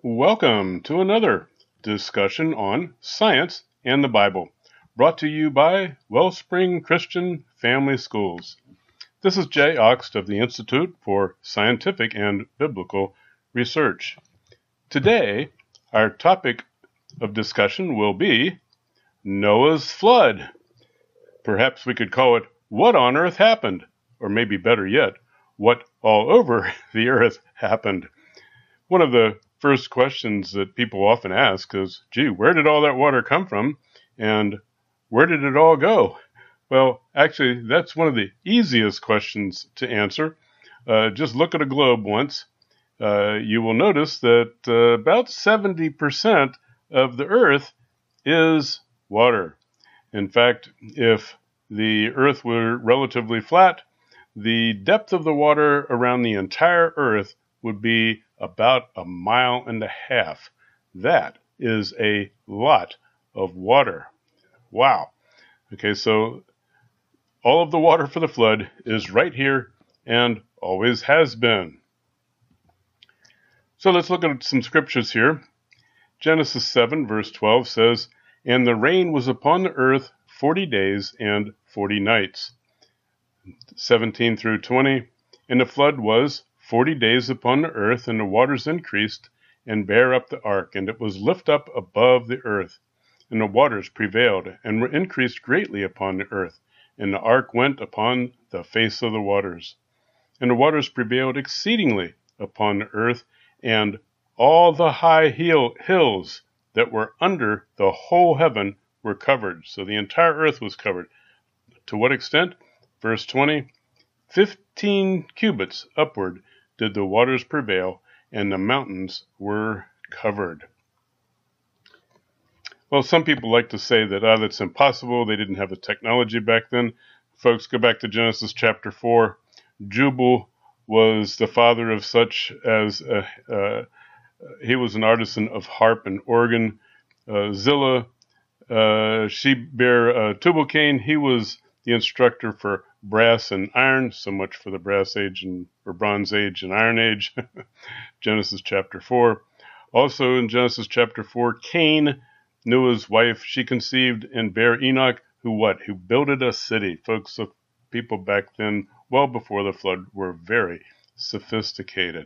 Welcome to another discussion on science and the Bible, brought to you by Wellspring Christian Family Schools. This is Jay Oxt of the Institute for Scientific and Biblical Research. Today, our topic of discussion will be Noah's Flood. Perhaps we could call it What on Earth Happened? Or maybe better yet, What all over the earth happened? One of the first questions that people often ask is, gee, where did all that water come from? And where did it all go? Well, actually, that's one of the easiest questions to answer. Just look at a globe once. You will notice that about 70% of the earth is water. In fact, if the earth were relatively flat, the depth of the water around the entire earth would be about 1.5 miles. That is a lot of water. Wow. Okay, so all of the water for the flood is right here and always has been. So let's look at some scriptures here. Genesis 7 verse 12 says, "And the rain was upon the earth 40 days and 40 nights. 17 through 20, "And the flood was 40 days upon the earth, and the waters increased, and bare up the ark, and it was lift up above the earth. And the waters prevailed, and were increased greatly upon the earth, and the ark went upon the face of the waters. And the waters prevailed exceedingly upon the earth, and all the high hills that were under the whole heaven were covered." So the entire earth was covered. To what extent? Verse 20, 15 cubits upward did the waters prevail, and the mountains were covered. Well, some people like to say that, that's impossible. They didn't have the technology back then. Folks, go back to Genesis chapter 4. Jubal was the father of such as, he was an artisan of harp and organ. Zillah, she bare Tubal-Cain. He was the instructor for brass and iron. So much for the brass age or bronze age and iron age. Genesis chapter 4. Also in Genesis chapter 4, Cain, Noah's wife, she conceived and bare Enoch, who builded a city. Folks, the people back then, well before the flood, were very sophisticated.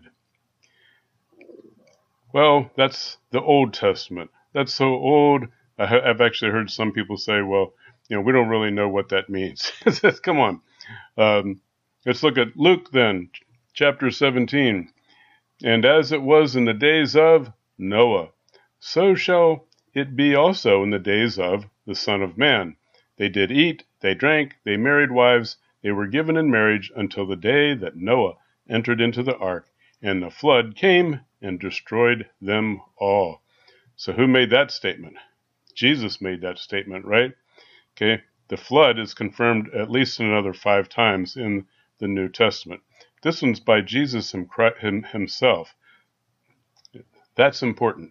Well, that's the Old Testament. That's so old. I've actually heard some people say, well, we don't really know what that means. Come on. Let's look at Luke then, chapter 17. "And as it was in the days of Noah, so shall it be also in the days of the Son of Man. They did eat, they drank, they married wives, they were given in marriage until the day that Noah entered into the ark, and the flood came and destroyed them all." So who made that statement? Jesus made that statement, right? Okay, the flood is confirmed at least another 5 times in the New Testament. This one's by Jesus himself. That's important.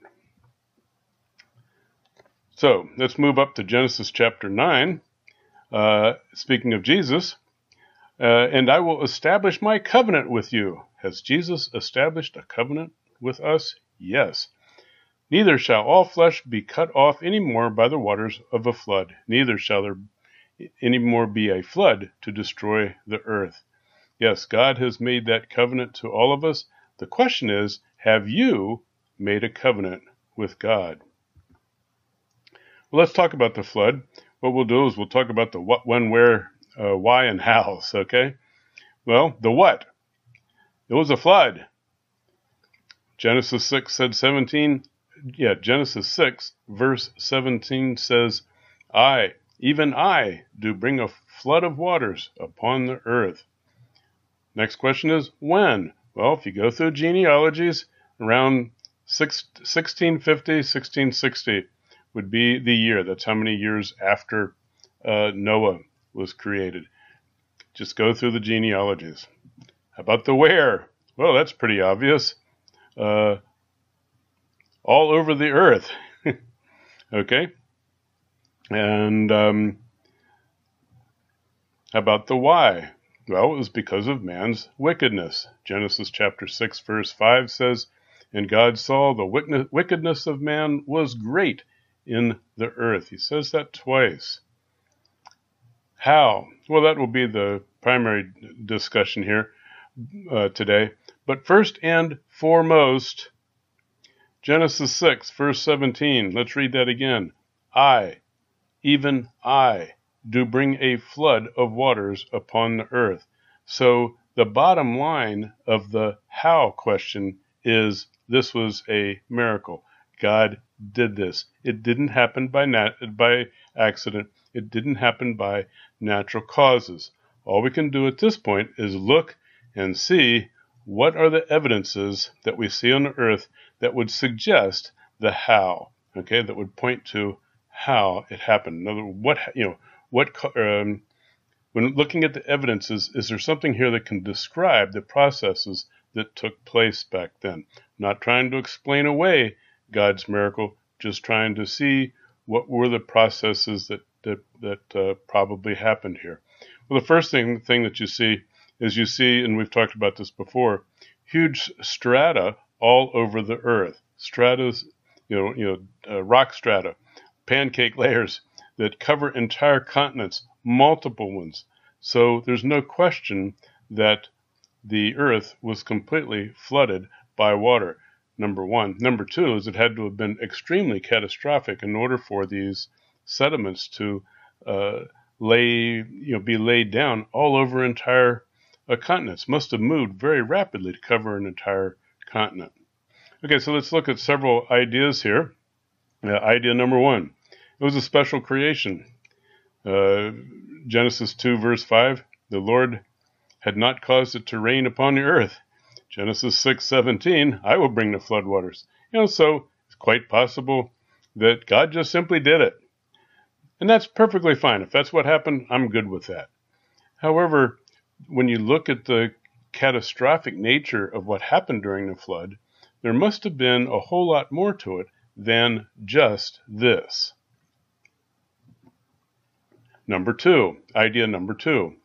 So let's move up to Genesis chapter 9. Speaking of Jesus, "And I will establish my covenant with you." Has Jesus established a covenant with us? Yes. "Neither shall all flesh be cut off any more by the waters of a flood, neither shall there any more be a flood to destroy the earth." Yes, God has made that covenant to all of us. The question is, have you made a covenant with God? Well, let's talk about the flood. What we'll do is we'll talk about the what, when, where, why, and hows, okay? Well, the what. It was a flood. Genesis 6 verse 17 says, "I, even I, do bring a flood of waters upon the earth." Next question is, when? Well, if you go through genealogies, around 1650, 1660 would be the year. That's how many years after Noah was created. Just go through the genealogies. How about the where? Well, that's pretty obvious. All over the earth. Okay? And how about the why? Well, it was because of man's wickedness. Genesis chapter 6, verse 5 says, And God saw the wickedness of man was great in the earth. He says that twice. How? Well, that will be the primary discussion here today. But first and foremost, Genesis 6, verse 17. Let's read that again. I, even I, do bring a flood of waters upon the earth. So the bottom line of the how question is this was a miracle. God did this. It didn't happen by accident. It didn't happen by natural causes. All we can do at this point is look and see what are the evidences that we see on the earth that would suggest the how, okay, that would point to how it happened. In other words, when looking at the evidences, is there something here that can describe the processes that took place back then? Not trying to explain away God's miracle, just trying to see what were the processes that probably happened here. Well, the first thing that you see is and we've talked about this before, huge strata all over the earth. Stratas, rock strata, pancake layers that cover entire continents, multiple ones. So there's no question that the earth was completely flooded by water, number one. Number two is it had to have been extremely catastrophic in order for these sediments to be laid down all over entire continents. Must have moved very rapidly to cover an entire continent. Okay, so let's look at several ideas here. Idea number one, it was a special creation. Genesis 2, verse 5, the Lord had not caused it to rain upon the earth. Genesis 6:17, I will bring the floodwaters. So it's quite possible that God just simply did it. And that's perfectly fine. If that's what happened, I'm good with that. However, when you look at the catastrophic nature of what happened during the flood, there must have been a whole lot more to it than just this. Idea number two,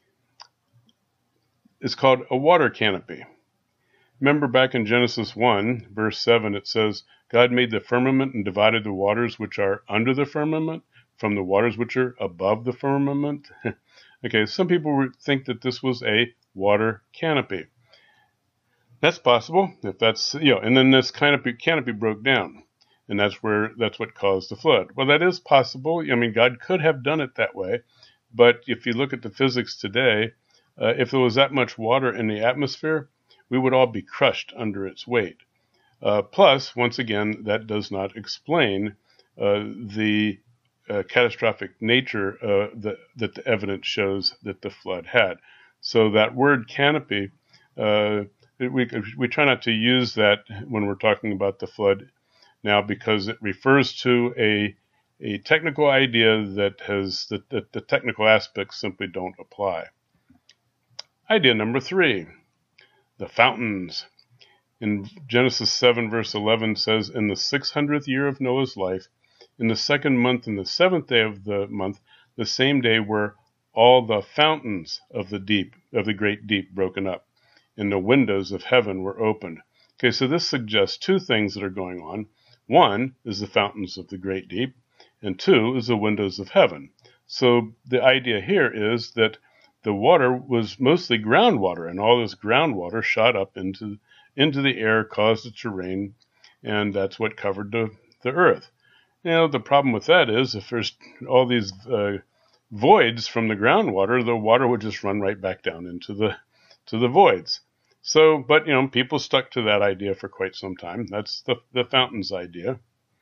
is called a water canopy. Remember back in Genesis 1, verse 7, it says, God made the firmament and divided the waters which are under the firmament from the waters which are above the firmament. Okay, some people think that this was a water canopy. That's possible, if that's, and then this canopy broke down, and that's what caused the flood. Well, that is possible. God could have done it that way, but if you look at the physics today, if there was that much water in the atmosphere, we would all be crushed under its weight. Plus, once again, that does not explain the catastrophic nature that the evidence shows that the flood had. So that word canopy, we try not to use that when we're talking about the flood now, because it refers to a technical idea that has the technical aspects simply don't apply. Idea number three, the fountains. In Genesis 7, verse 11 says, in the 600th year of Noah's life, in the second month, in the seventh day of the month, the same day were all the fountains of the great deep broken up, and the windows of heaven were opened. Okay, so this suggests two things that are going on. One is the fountains of the great deep, and two is the windows of heaven. So the idea here is that the water was mostly groundwater, and all this groundwater shot up into the air, caused it to rain, and that's what covered the earth. The problem with that is if there's all these voids from the groundwater, the water would just run right back down into the voids. So, but people stuck to that idea for quite some time. That's the fountains idea.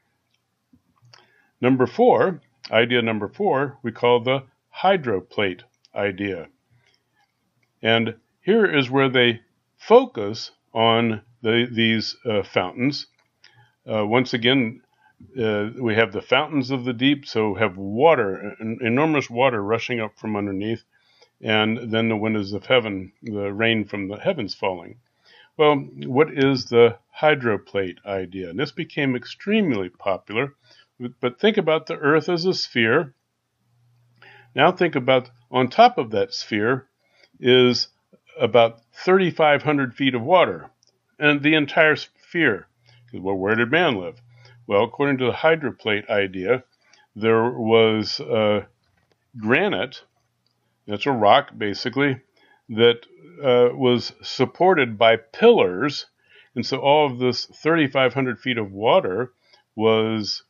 Idea number four, we call the hydroplate idea. And here is where they focus on these fountains. Once again, we have the fountains of the deep, so have water, enormous water rushing up from underneath, and then the windows of heaven, the rain from the heavens falling. Well, what is the hydroplate idea? And this became extremely popular, but think about the earth as a sphere. Now think about on top of that sphere is about 3,500 feet of water, and the entire fear. Well, where did man live? Well, according to the hydroplate idea, there was granite, that's a rock basically, that was supported by pillars. And so all of this 3,500 feet of water was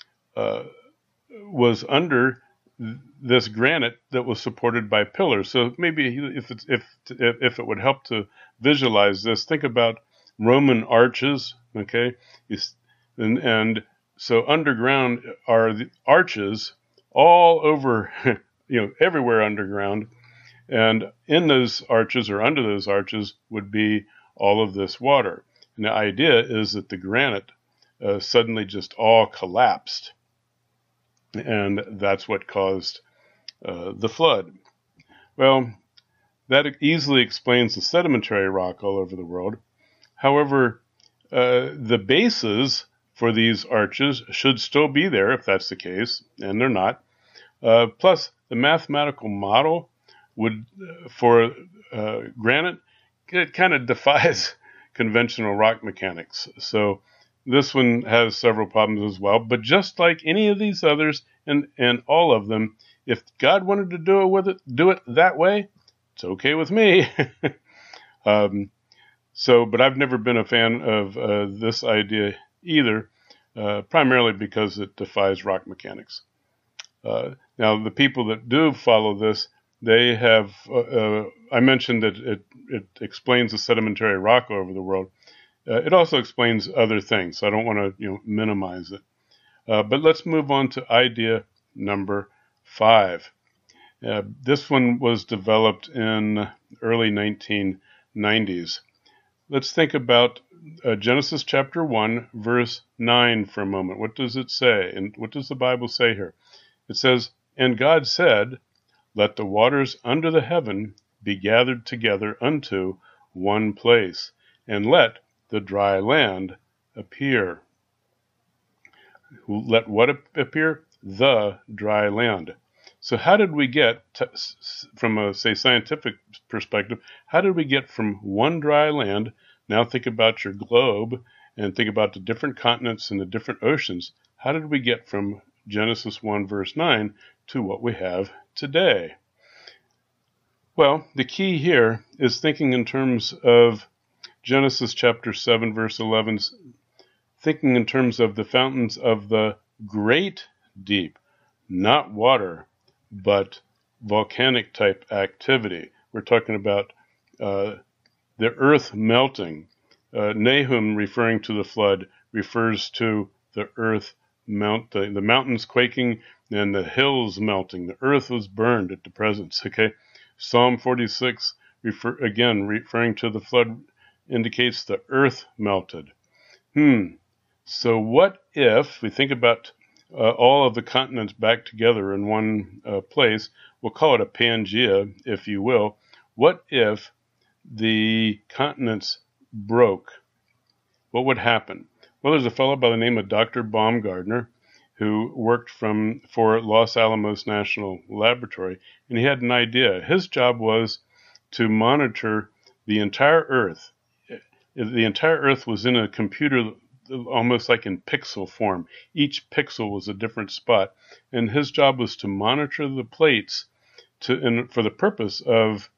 under this granite that was supported by pillars. So maybe if it would help to visualize this, think about Roman arches, okay? And so underground are the arches all over, everywhere underground. And in those arches or under those arches would be all of this water. And the idea is that the granite suddenly just all collapsed. And that's what caused the flood. Well, that easily explains the sedimentary rock all over the world. However, the bases for these arches should still be there if that's the case, and they're not. Plus, the mathematical model would for granite, it kind of defies conventional rock mechanics. So this one has several problems as well. But just like any of these others and all of them, if God wanted to do it that way, it's okay with me. But I've never been a fan of this idea either, primarily because it defies rock mechanics. Now, the people that do follow this, they have, I mentioned that it explains the sedimentary rock all over the world. It also explains other things, so I don't want to minimize it. But let's move on to idea number 5. This one was developed in early 1990s. Let's think about Genesis chapter 1, verse 9 for a moment. What does it say? And what does the Bible say here? It says, "And God said, Let the waters under the heaven be gathered together unto one place, and let the dry land appear." Let what appear? The dry land. So how did we get, from a, say, scientific perspective, how did we get from one dry land? Now think about your globe and think about the different continents and the different oceans. How did we get from Genesis 1 verse 9 to what we have today? Well, the key here is thinking in terms of Genesis chapter 7 verse 11, thinking in terms of the fountains of the great deep, not water, but volcanic type activity. We're talking about the earth melting. Nahum, referring to the flood, refers to the earth the mountains quaking and the hills melting. The earth was burned at the presence. Okay, Psalm 46, referring to the flood, indicates the earth melted. So what if we think about all of the continents back together in one place? We'll call it a Pangea, if you will. What if the continents broke? What would happen? Well, there's a fellow by the name of Dr. Baumgartner who worked for Los Alamos National Laboratory, and he had an idea. His job was to monitor the entire Earth. The entire Earth was in a computer, almost like in pixel form. Each pixel was a different spot, and his job was to monitor the plates for the purpose of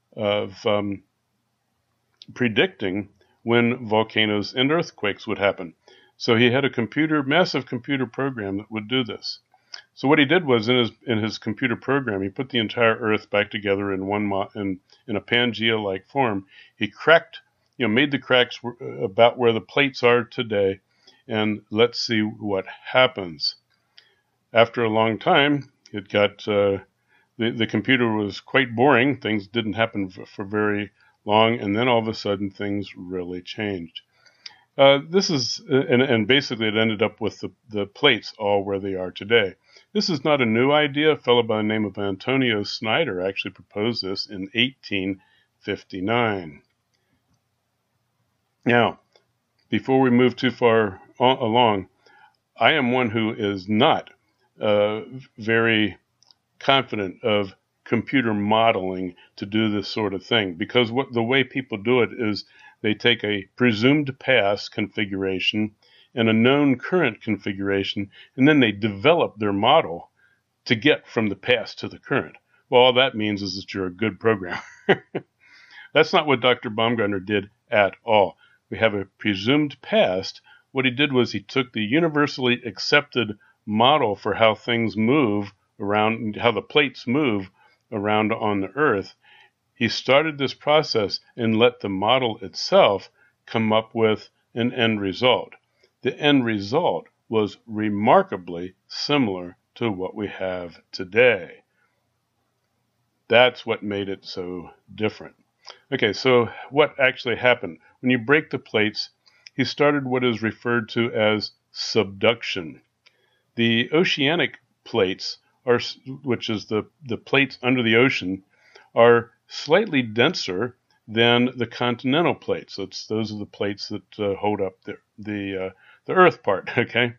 predicting when volcanoes and earthquakes would happen. So he had a massive computer program that would do this. So what he did was in his computer program, he put the entire Earth back together in in a Pangea-like form. He made the cracks about where the plates are today, and let's see what happens. After a long time, it got the computer was quite boring. Things didn't happen for very long, and then all of a sudden things really changed. This is and basically it ended up with the plates all where they are today. This is not a new idea. A fellow by the name of Antonio Snyder actually proposed this in 1859. Now, before we move too far along, I am one who is not very confident of computer modeling to do this sort of thing, because the way people do it is They take a presumed pass configuration and a known current configuration, and then they develop their model to get from the pass to the current. Well, all that means is that you're a good programmer. That's not what Dr. Baumgartner did at all. We have a presumed past. What he did was he took the universally accepted model for how things move around, how the plates move around on the Earth. He started this process and let the model itself come up with an end result. The end result was remarkably similar to what we have today. That's what made it so different. Okay, so what actually happened? When you break the plates, he started what is referred to as subduction. The oceanic plates, which is the plates under the ocean, are slightly denser than the continental plates. Those are the plates that hold up the Earth part, okay?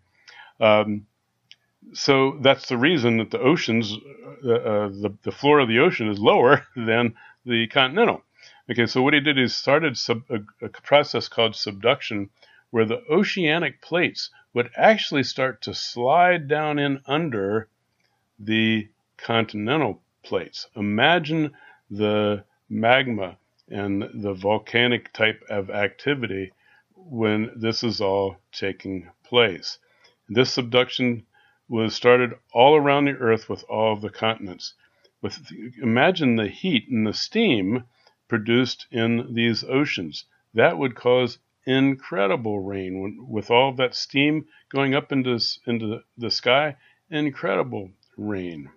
So that's the reason that the oceans, the floor of the ocean is lower than the continental. Okay, so what he did is started a process called subduction, where the oceanic plates would actually start to slide down in under the continental plates. Imagine the magma and the volcanic type of activity when this is all taking place. This subduction was started all around the Earth with all of the continents. Imagine the heat and the steam produced in these oceans. That would cause incredible rain. With all of that steam going up into the sky, incredible rain.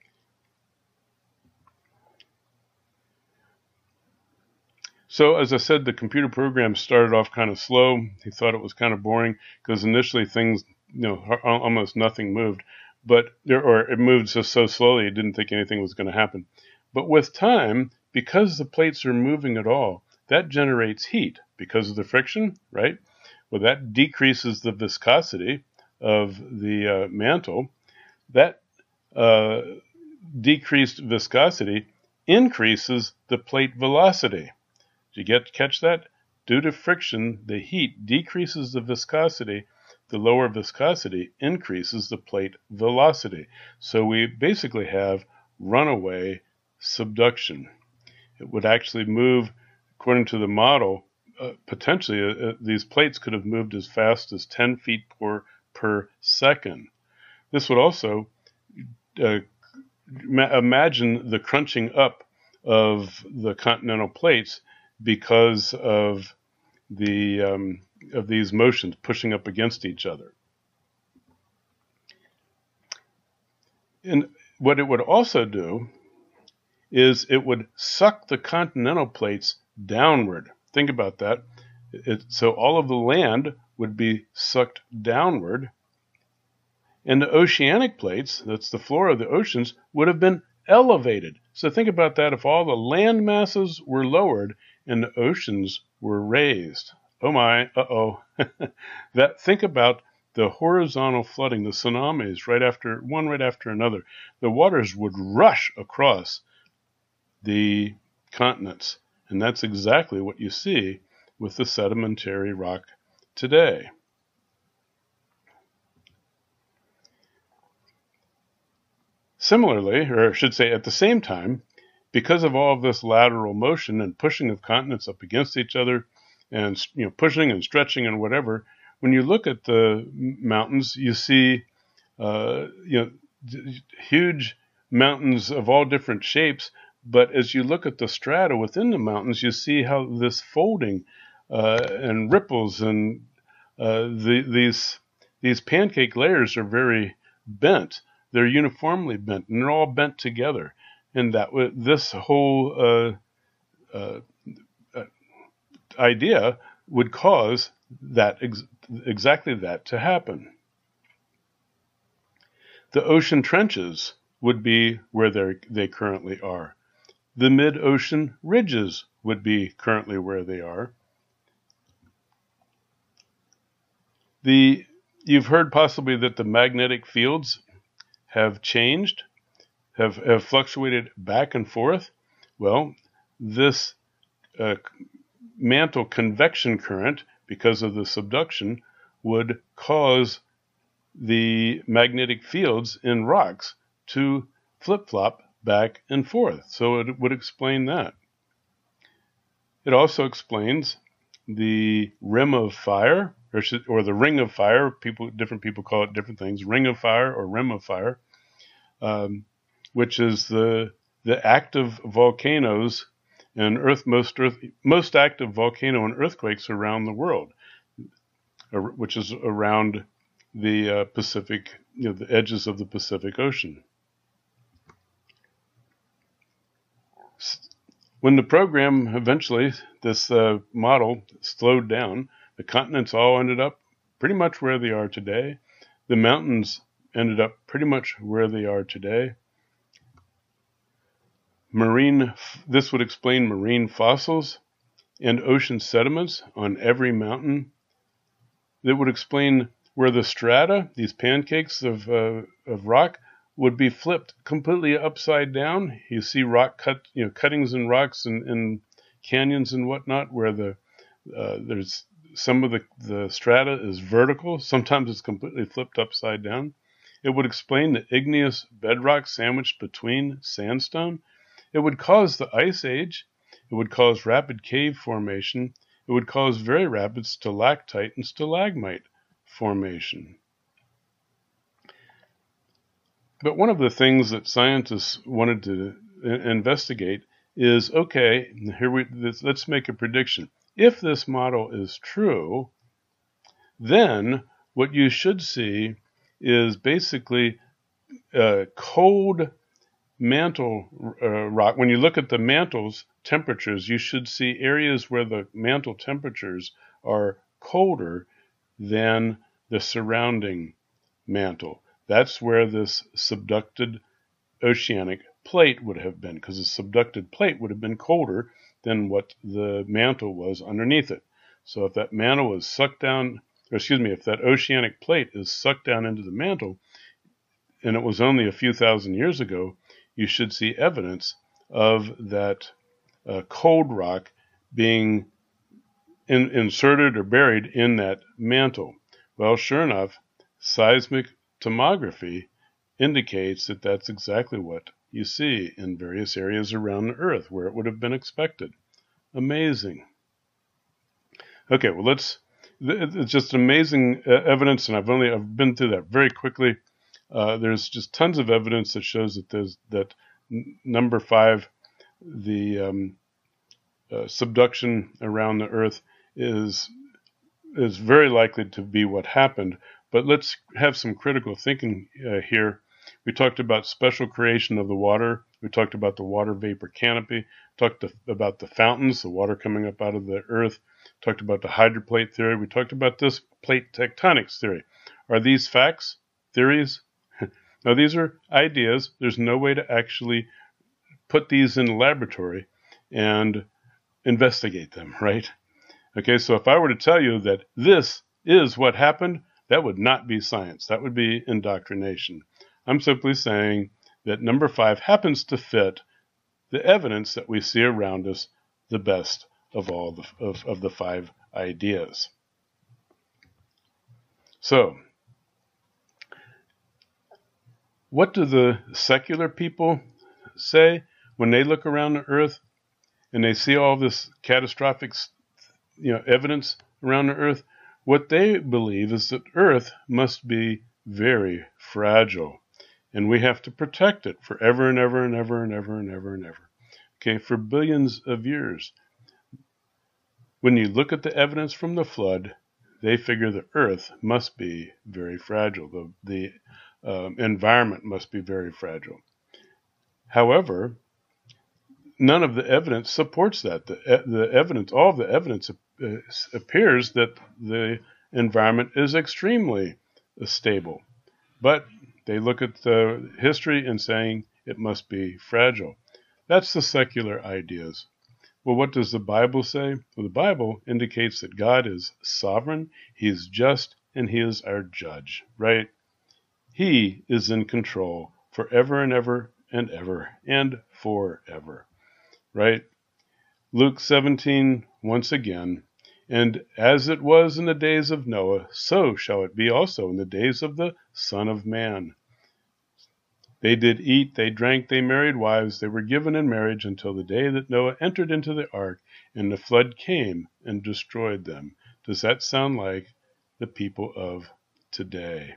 So as I said, the computer program started off kind of slow. He thought it was kind of boring because initially things, almost nothing moved, or it moved so slowly he didn't think anything was going to happen. But with time, because the plates are moving at all, that generates heat because of the friction, right? Well, that decreases the viscosity of the mantle. That decreased viscosity increases the plate velocity. Did you catch that? Due to friction, the heat decreases the viscosity. The lower viscosity increases the plate velocity. So we basically have runaway subduction. It would actually move, according to the model, potentially these plates could have moved as fast as 10 feet per second. This would also imagine the crunching up of the continental plates because of these motions pushing up against each other. And what it would also do is it would suck the continental plates downward. Think about that. So all of the land would be sucked downward, and the oceanic plates, that's the floor of the oceans, would have been elevated. So think about that. If all the land masses were lowered and the oceans were raised. Oh my, think about the horizontal flooding, the tsunamis right after another. The waters would rush across the continents, and that's exactly what you see with the sedimentary rock today. Similarly, or I should say at the same time, because of all of this lateral motion and pushing of continents up against each other, and pushing and stretching and whatever, when you look at the mountains, you see huge mountains of all different shapes. But as you look at the strata within the mountains, you see how this folding and ripples and these pancake layers are very bent. They're uniformly bent, and they're all bent together. And this whole idea would cause that exactly that to happen. The ocean trenches would be where they currently are. The mid-ocean ridges would be currently where they are. You've heard possibly that the magnetic fields have changed, have fluctuated back and forth. Well, this mantle convection current, because of the subduction, would cause the magnetic fields in rocks to flip-flop back and forth. So it would explain that. It also explains the rim of fire, or the ring of fire. Different people call it different things. Ring of fire or rim of fire, which is the active volcanoes and most active volcano and earthquakes around the world, which is around the Pacific, the edges of the Pacific Ocean. When the program eventually, this model slowed down, the continents all ended up pretty much where they are today. The mountains ended up pretty much where they are today. This would explain marine fossils and ocean sediments on every mountain. That would explain where the strata, these pancakes of rock, would be flipped completely upside down. You see cuttings in rocks and canyons and whatnot, where there's some of the strata is vertical. Sometimes it's completely flipped upside down. It would explain the igneous bedrock sandwiched between sandstone. It would cause the ice age. It would cause rapid cave formation. It would cause very rapid stalactite and stalagmite formation. But one of the things that scientists wanted to investigate is, okay, let's make a prediction. If this model is true, then what you should see is basically cold mantle rock. When you look at the mantle's temperatures, you should see areas where the mantle temperatures are colder than the surrounding mantle. That's where this subducted oceanic plate would have been, because the subducted plate would have been colder than what the mantle was underneath it. So if that mantle was sucked down, if that oceanic plate is sucked down into the mantle, and it was only a few thousand years ago, you should see evidence of that cold rock being inserted or buried in that mantle. Well, sure enough, seismic tomography indicates that that's exactly what you see in various areas around the Earth where it would have been expected. Amazing. Okay, well, it's just amazing evidence, and I've been through that very quickly. There's just tons of evidence that shows that number 5, the subduction around the Earth, is very likely to be what happened. But let's have some critical thinking here. We talked about special creation of the water. We talked about the water vapor canopy. Talked about the fountains, the water coming up out of the earth. Talked about the hydroplate theory. We talked about this plate tectonics theory. Are these facts? Theories? No, these are ideas. There's no way to actually put these in the laboratory and investigate them, right? Okay, so if I were to tell you that this is what happened, that would not be science. That would be indoctrination. I'm simply saying that number 5 happens to fit the evidence that we see around us the best of all of the 5 ideas. So, what do the secular people say when they look around the earth and they see all this catastrophic evidence around the earth? What they believe is that Earth must be very fragile, and we have to protect it forever and ever and ever and ever and ever and ever. Okay, for billions of years. When you look at the evidence from the flood, they figure the Earth must be very fragile. The environment must be very fragile. However, none of the evidence supports that. All of the evidence appears that the environment is extremely stable. But they look at the history and saying it must be fragile. That's the secular ideas. Well, what does the Bible say? Well, the Bible indicates that God is sovereign, He is just, and He is our judge, right? He is in control forever and ever and ever and forever, right? Luke 17, once again. And as it was in the days of Noah, so shall it be also in the days of the Son of Man. They did eat, they drank, they married wives, they were given in marriage until the day that Noah entered into the ark, and the flood came and destroyed them. Does that sound like the people of today?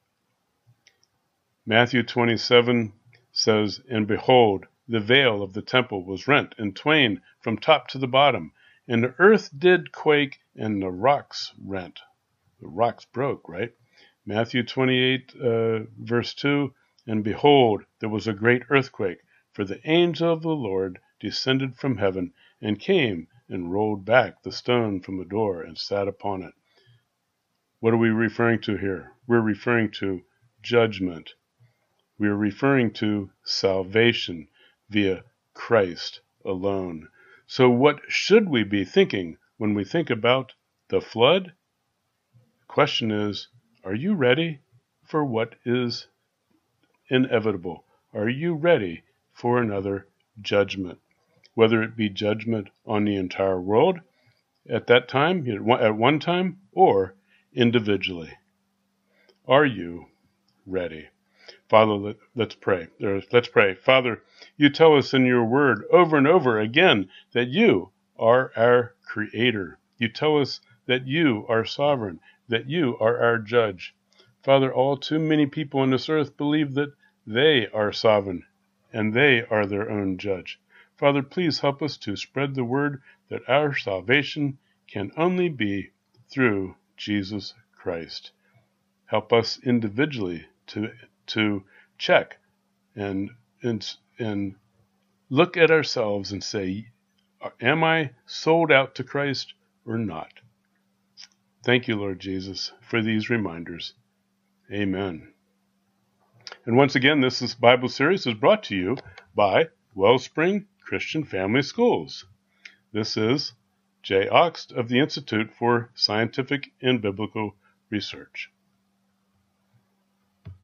Matthew 27 says, "And behold, the veil of the temple was rent in twain from top to the bottom, and the earth did quake, and the rocks rent." The rocks broke, right? Matthew 28, verse 2, "And behold, there was a great earthquake, for the angel of the Lord descended from heaven, and came and rolled back the stone from the door and sat upon it." What are we referring to here? We're referring to judgment. We are referring to salvation via Christ alone. So what should we be thinking when we think about the flood? The question is, are you ready for what is inevitable? Are you ready for another judgment? Whether it be judgment on the entire world at that time, at one time, or individually. Are you ready? Father, let's pray. Let's pray. Father, you tell us in your word over and over again that you are our creator. You tell us that you are sovereign, that you are our judge. Father, all too many people on this earth believe that they are sovereign and they are their own judge. Father, please help us to spread the word that our salvation can only be through Jesus Christ. Help us individually to check and look at ourselves and say, am I sold out to Christ or not? Thank you, Lord Jesus, for these reminders. Amen. And once again, this Bible series is brought to you by Wellspring Christian Family Schools. This is Jay Oxt of the Institute for Scientific and Biblical Research.